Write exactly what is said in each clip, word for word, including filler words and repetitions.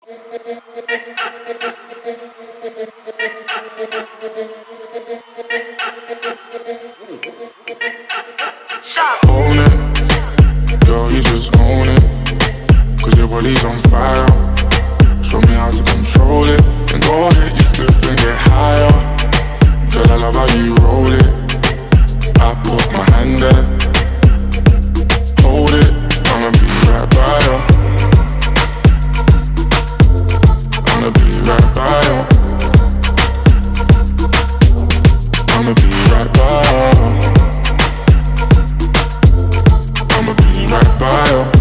Own it, girl, you just own it. Cause your body's on fire. Show me how to control it. Then go ahead, you flip and get higher. Girl, I love how you roll it. I put my hand there. Hold it, I'ma be right by you. I'ma be right by you. I'ma be right by you. I'ma be right by you.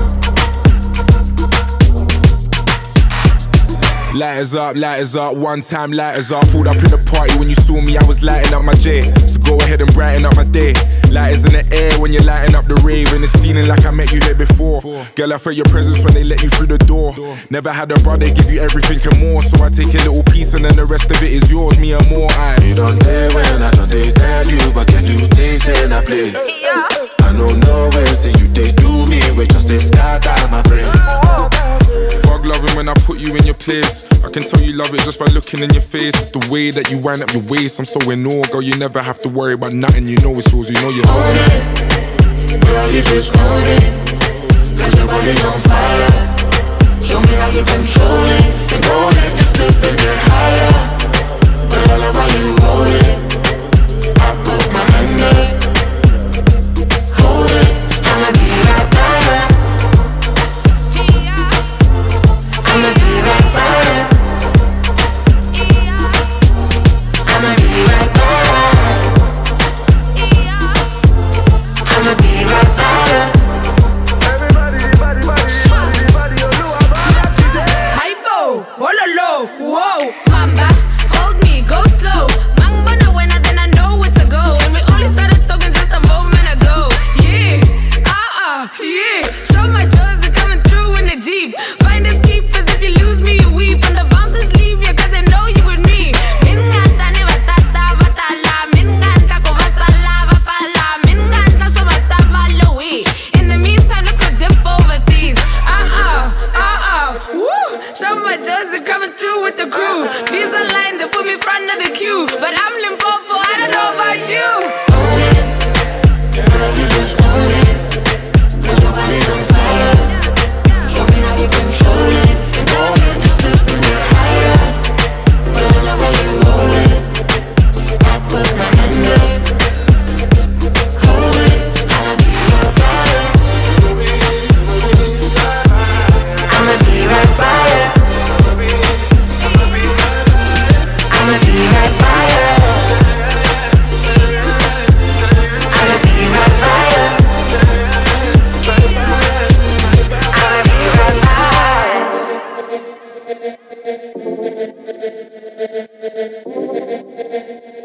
Lighters up, lighters up, one time lighters up. Pulled up in the party when you saw me, I was lighting up my J. So go ahead and brighten up my day. Lighters in the air when you're lighting up the rave. And it's feeling like I met you here before. Girl, I felt your presence when they let you through the door. Never had a brother give you everything and more. So I take a little piece and then the rest of it is yours, me and more. I You don't dare when I don't they tell you. But can you taste and I play? I don't know where till you they do me. We just they scatter my brain. Fuck loving when I put you in your place. I can tell you love it just by looking in your face. It's the way that you wind up your waist. I'm so in awe, girl, you never have to worry about nothing. You know it's yours, you know you own it. Girl, you just own it. Cause your body's on fire. Show me how you control it. And go ahead, just flip and get higher. Girl, I love how you hold it. I put my hand there. Hold it, I'ma be right by you. I'ma be right by you. I'ma be right by you. I'ma be right by you. Everybody, everybody, everybody, everybody, Hypo, hololo, whoa. Mamba, hold me, go slow. Mamba no buena, then I know where to go. And we only started talking just a moment ago. Yeah, uh-uh, yeah. Show my jaws are coming through in the Jeep. Find us keepers, if you lose me, you weep. And the bouncers leave you, cause they know you with me. Minganta ne batata batala. Minganta ko vasala vapala. Minganta so masava Louis. In the meantime, let's go dip overseas. Uh-uh, uh-uh, woo. Show my jaws are coming through with the crew. These are lines that put me front of the queue. But I'm Limpopo, I don't know about you. Own it, girl, you just own it. Cause your body's on fire. Show me how you control it. And go ahead, just flip and get higher. Girl, I love how you roll it. I put my hand there. Hold it, I'ma be right by you. I'ma be right by you. I'ma be right by you. I'ma be right by you. I'ma be right by you.